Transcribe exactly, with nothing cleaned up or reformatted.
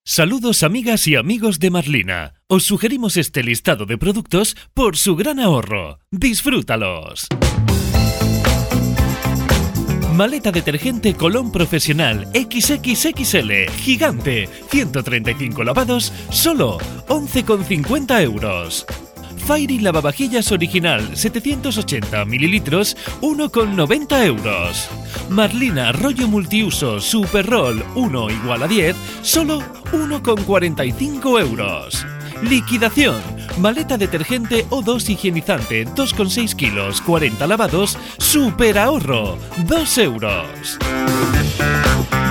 Saludos amigas y amigos de Marlina. Os sugerimos este listado de productos por su gran ahorro. ¡Disfrútalos! Maleta detergente Colón Profesional equis equis equis ele, gigante, ciento treinta y cinco lavados, solo once con cincuenta euros. Fairy lavavajillas original, setecientos ochenta mililitros, uno con noventa euros. Marlina rollo multiuso Super Roll uno igual a diez, solo uno con cuarenta y cinco euros. Liquidación. Maleta detergente O dos higienizante dos con seis kilos, cuarenta lavados, super ahorro, dos euros.